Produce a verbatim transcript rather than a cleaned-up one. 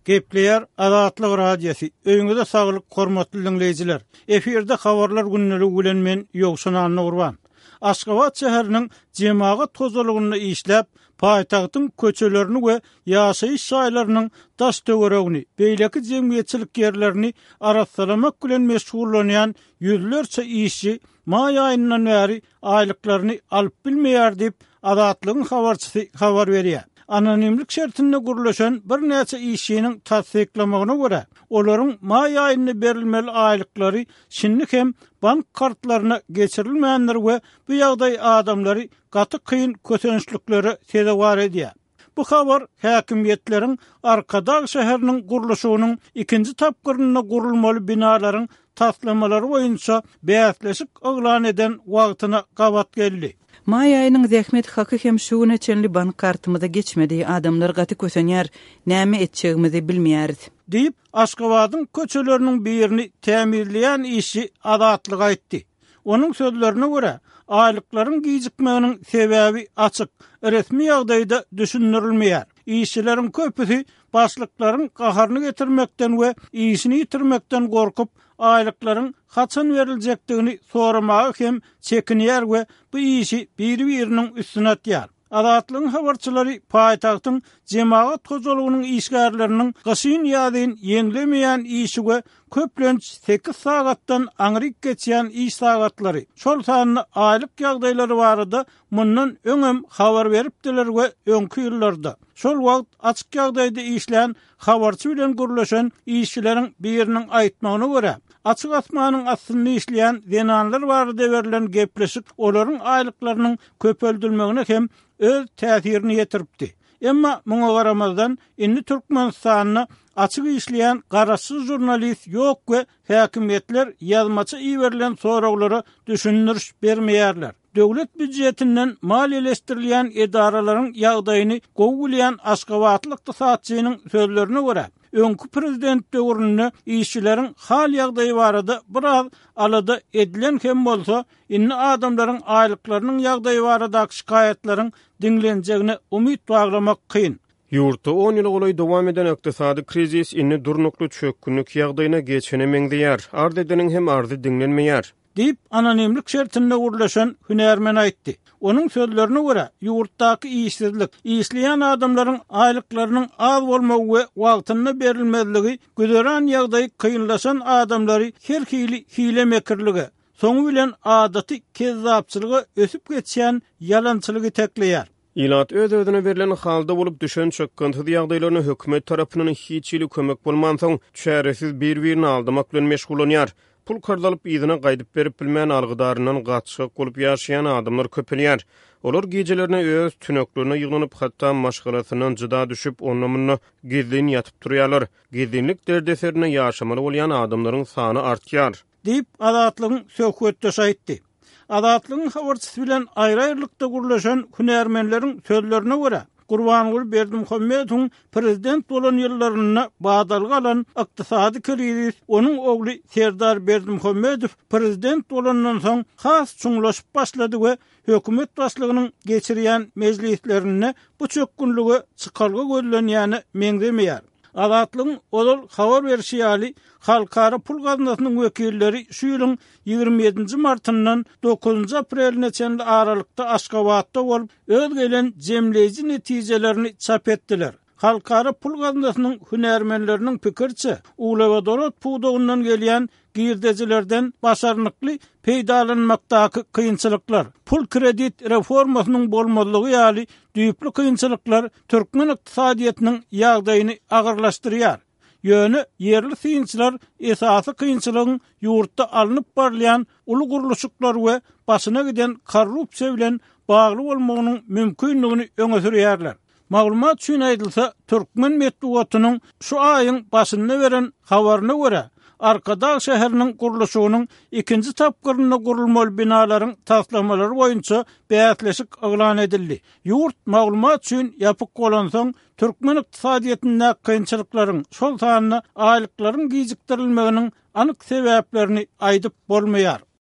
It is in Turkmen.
Gepleyer Azatlyk radiosu. Öňüňizde saglyk, hormatly dinleýijiler. Eferde habarlar günnäli bilen men Ýogşan Nurwan. Aşgabat şäheriniň jemaat tozalygyny işläp, paýtagtyň köçelerini we ýaşaýyş şaýlarynyň daş töweregini, beýleki jemgyýetçilik ýerlerini aratsalamak bilen meşgullanýan ýüzlerçe işçi may aýyndan bäri aýlyklaryny alyp bilmeýär diýip Azatlygyň habarçysy habar berýär. Anonimlik şertinde guruluşan bir näçe işçiniň tasdiklamagyna görä, olaryň may aýyny berilmeli aýlyklary şinlik hem bank kartlaryna geçirilmeýänler we bu ýagdaý adamlary gaty kıyın kötençlikleri tezewar edýär. Bu habar häkimiýetleriň Arkadag şäheriniň guruluşynyň ikinji tapgyrynda gurulmaly binalaryň taslamalary boýunça bäsleşik oglan eden wagtyna gabat geldi. May aýynyň zähmet haky hem şu neçenli bank kartymyza geçmedi, adamlar gaty kösenýär, näme etjegimizi bilmeýärdi diýip Aşgabatyň köçeleriniň birini tämirleýän işi Azatlyk aýtdy. Onun sözlerine görä, aýlyklaryň gijikmeginiň sebäbi açyk, resmi ýagdaýda düşündirilmeýär. İşçileriň köpüsi başlyklaryň gaharyny getirmekden we işini ýitirmekden gorkup, aýlyklaryň haçan berilejekdigini soramagy hem çekinýär we bu işi bir-biriniň üstüne atýar. Azatlygyň habarçylary paýtagtyň jemaat tozalygynyň işgärleriniň gaşyn ýadyn ýenilemeýän işi we köplenç sekiz sagatdan aňryk geçýän iş sagatlary. Şol sanyny aýlyk ýagdaýlary barada mundan öňem habar beripdiler we öňkü ýyllarda. Şol wagt açyk ýagdaýda işlän habarçy bilen guruluşan işçileriň biriniň aýtmagyna görä, açyk asmanyň astyny işleýän denanlar barada berilen gepleşik olaryň aýlyklarynyň köpeldilmegine hem öz täsirini ýetiripdi. Emma muňa garamazdan indi Türkmenistanyny açyk işleýän garaşsyz jurnalist ýok we häkimiýetler ýazmaça iýerilen soraglary düşündiriş bermeýärler. Döwlet büdjetinden maliýeleşdirilýän edaralaryň ýagdaýyny gowulýan Aşgabatlyk ykdysatçynyň sözlerine görä, öňkü prezident döwründe işçileriň hal ýagdaýy barada biraz alada edilen hem bolsa, inni adamlaryň aýlyklarynyň ýagdaýy baradaky şikaýetlaryň dinlenjegine umyt baglamak kyn. Ýurtda on ýyl goly dowam eden ykdysady krizis inni durnukly çökkünlük ýagdaýyna geçene meňdeýär. Ardydanyň hem ardy dinlenmeýär diýip anonimlik şertinde guruluşan hünärmen aýtdy. Onun sözlerine görä, ýurtdaky işsizlik, işleýän adamlaryň aýlyklarynyň az bolmagy we wagtyna berilmezligi, güderan ýagdaý kıyınlaşan adamlary her hili hile mekirligi, soňu bilen adaty kezzapçylygy ösüp geçýän ýalançylygy tekleýär. Ilat öz-özüne berilen halda bolup düşen çökkünti ýagdaýlaryna hökümet tarapyndan hiç ýyly kömek bolmansoň, çäresiz bir-birini aldamak bilen meşgullanýar. Pul kardalyp ýyzyna gaýdyp berip bilmän algydaryndan gatşyk bolup ýaşaýan adamlar köpelýär. Olar gecelerine öz tünöklerine ýyglanyp hatda maşgalasyndan jyda düşüp onamyny gizlin ýatyp durýarlar. Gizlinlik derdeserine ýaşamaly bolýan adamlaryň sany artýar diýip Azatlygyň söhbetde aýtdy. Azatlygyň habarçysy bilen aýry-aýrylykda guruluşan hünärmenleriň sözlerine görä, Gurbanguly Berdimuhammedowyň prezident bolan ýyllaryna badalga alan ykdysady kriz, onuň ogly Serdar Berdimuhammedow prezident bolandan soň has çuňlaşyp başlady we hökümet başlygynyň geçirýän mejlislerine bu çökkünlügi çykarga gözlenýäni meňdemeýär. Azatlygyň olal habar berişi ýaly halkara pul gaznasynyň wekilleri şu ýylyň ýigirme ýedinji martyndan dokuzunji apreline çenli aralykda Aşgabatda bolup öz gelen jemleýici netijelerini çap etdiler. Halkara pul gaznasynyň hünärmenleriniň pikirçe, Ulawa Dorat puwdugyndan gelýän girdejilerden başarnykly peýdalanmakdaky kıyınçylyklar, pul kredit reformasynyň bolmalygy ýaly düýpli kıyınçylyklar Türkmen ykdysadyýatynyň ýagdaýyny agyrlaşdyrýar. Ýöne yerli synçylar esasy kıyınçylygyň ýurtda alınıp barlayan uly guruluşyklar we başyna giden korrupsiýa bilen bagly bolmagynyň mümkinligini öňe sürýärler. Maglumat üçin aýdylsa, Türkmen medeniýetiniň şu aýyň başynda beren habaryna görä, Arkadag şäheriniň guruluşynyň ikinji tapgyrynda gurulmaly binalaryň taslamalary boýunça bäsleşik oglan edildi. Ýurt maglumat üçin ýapyk bolansoň, Türkmen ykdysadyýetinde kynçylyklaryň, şol sanyny aýlyklaryň gijikdirilmeginiň anyk sebäplerini aýdyp bolmaýar.